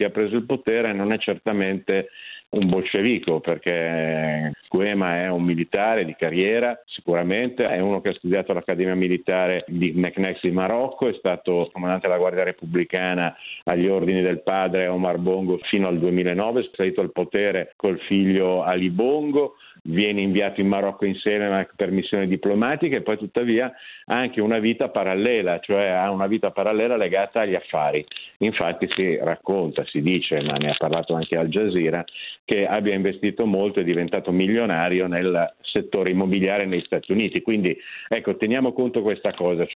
chi ha preso il potere non è certamente un bolscevico, perché Guema è un militare di carriera, sicuramente è uno che ha studiato all'Accademia Militare di Meknès di Marocco, è stato comandante della Guardia Repubblicana agli ordini del padre Omar Bongo fino al 2009, è salito al potere col figlio Ali Bongo, viene inviato in Marocco insieme per missioni diplomatiche e poi tuttavia ha anche una vita parallela, cioè ha una vita parallela legata agli affari. Infatti si racconta, si dice, ma ne ha parlato anche Al Jazeera, che abbia investito molto e è diventato milionario nel settore immobiliare negli Stati Uniti. Quindi ecco, teniamo conto questa cosa.